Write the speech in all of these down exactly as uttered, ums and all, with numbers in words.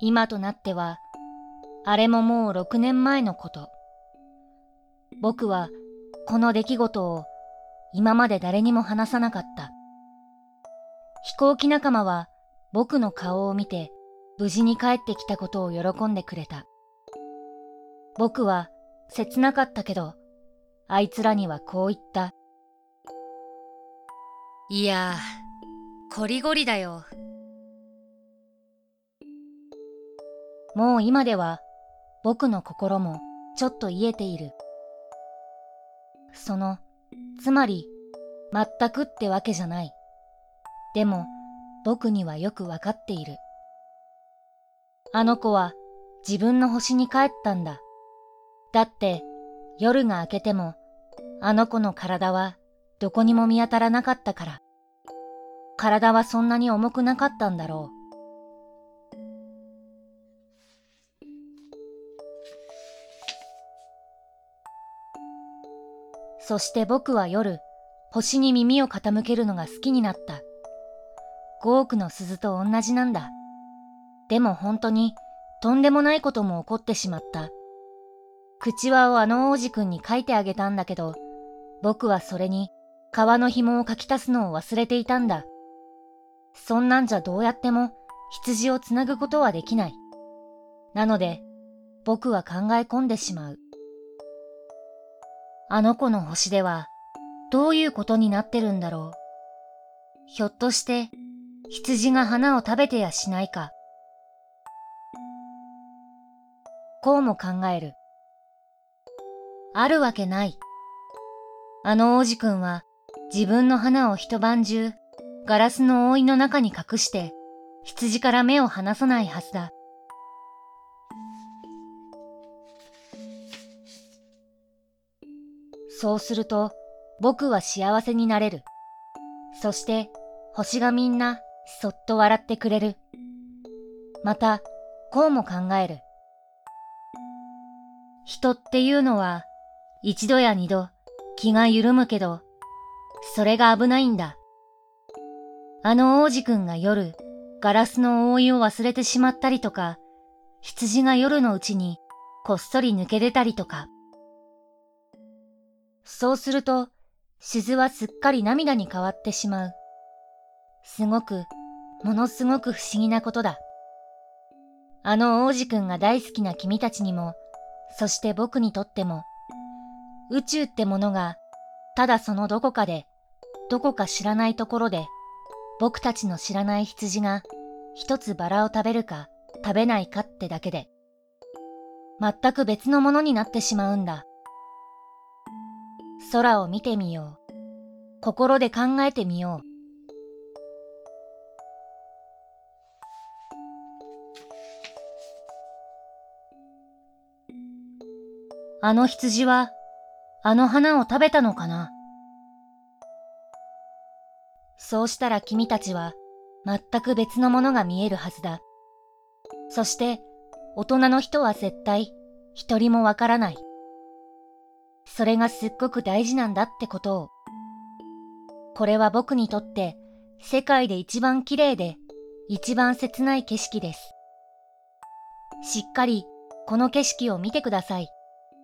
今となっては、あれももう六年前のこと。僕はこの出来事を今まで誰にも話さなかった。飛行機仲間は僕の顔を見て無事に帰ってきたことを喜んでくれた。僕は切なかったけど、あいつらにはこう言った。いやー、こりごりだよ。もう今では僕の心もちょっと癒えている。その、つまり、全くってわけじゃない。でも、僕にはよくわかっている。あの子は自分の星に帰ったんだ。だって、夜が明けても、あの子の体はどこにも見当たらなかったから。体はそんなに重くなかったんだろう。そして僕は夜、星に耳を傾けるのが好きになった。ごおくの鈴と同じなんだ。でも本当に、とんでもないことも起こってしまった。口輪をあの王子くんに書いてあげたんだけど、僕はそれに革の紐を書き足すのを忘れていたんだ。そんなんじゃどうやっても羊をつなぐことはできない。なので、僕は考え込んでしまう。あの子の星では、どういうことになってるんだろう。ひょっとして、羊が花を食べてやしないか。こうも考える。あるわけない。あの王子くんは自分の花を一晩中ガラスの覆いの中に隠して羊から目を離さないはずだ。そうすると僕は幸せになれる。そして星がみんなそっと笑ってくれる。またこうも考える。人っていうのは一度や二度気が緩むけど、それが危ないんだ。あの王子くんが夜ガラスの覆いを忘れてしまったりとか、羊が夜のうちにこっそり抜け出たりとか。そうすると鈴はすっかり涙に変わってしまう。すごく、ものすごく不思議なことだ。あの王子くんが大好きな君たちにも、そして僕にとっても、宇宙ってものがただそのどこかで、どこか知らないところで、僕たちの知らない羊が一つバラを食べるか食べないかってだけで、全く別のものになってしまうんだ。空を見てみよう。心で考えてみよう。あの羊は、あの花を食べたのかな。そうしたら君たちは、全く別のものが見えるはずだ。そして、大人の人は絶対、一人もわからない。それがすっごく大事なんだってことを。これは僕にとって、世界で一番綺麗で、一番切ない景色です。しっかり、この景色を見てください。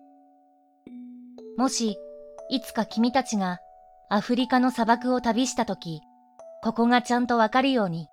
もし、いつか君たちがアフリカの砂漠を旅したとき、ここがちゃんとわかるように。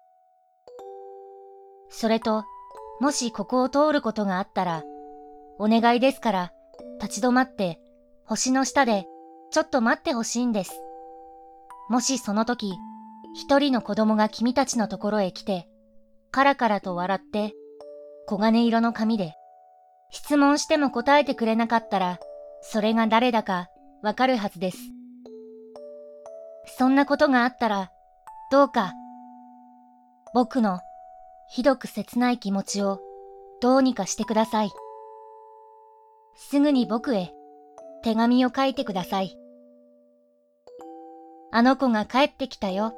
それと、もしここを通ることがあったら、お願いですから立ち止まって星の下でちょっと待ってほしいんです。もしその時、一人の子供が君たちのところへ来て、カラカラと笑って黄金色の髪で、質問しても答えてくれなかったら、それが誰だかわかるはずです。そんなことがあったら、どうか、僕のひどく切ない気持ちをどうにかしてください。すぐに僕へ手紙を書いてください。あの子が帰ってきたよ、って。